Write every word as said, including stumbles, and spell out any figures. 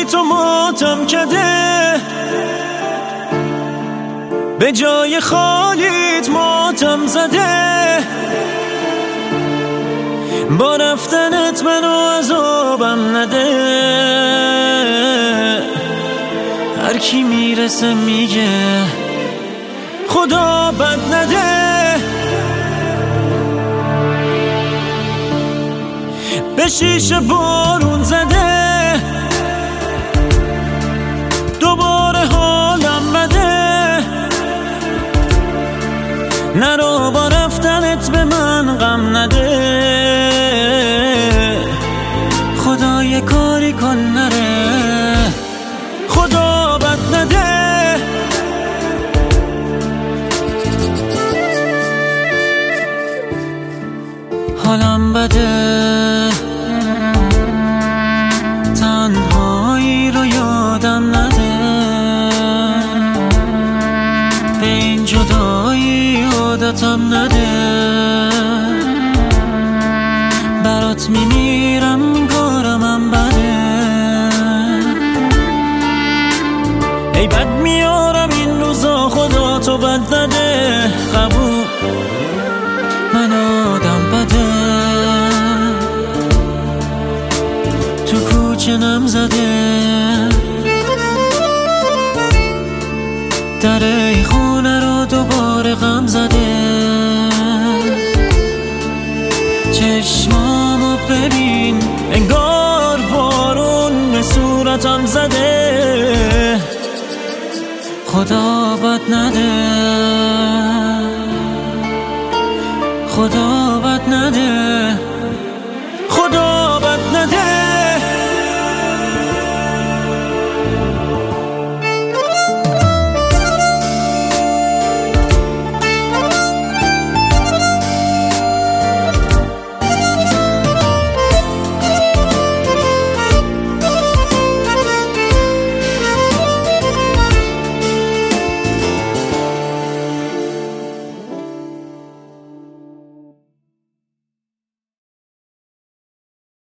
تو ماتم کده، به جای خالیت ماتم زده. با رفتنت منو عذابم نده. هر کی میرسه میگه خدا بد نده. به شیشه بارون زده، دوباره حالم بده. نرو با رفتنت به من غم نده. خدا یه کاری کن نره، خدا بد نده. حالم بده، تنهایی رو یادم نده. به این جدایی عادتم نده. برات میمیرم این کارم هم بده. ای بد میارم این روزا، خدا تو بد نده. قبول من آدم بده، تو کوچه نم زده. در ای خونه رو دوباره غم زده. چشمامو ببین انگار بارون به صورتم زده. خدا بد نده، خدا بد نده، خدا بد نده.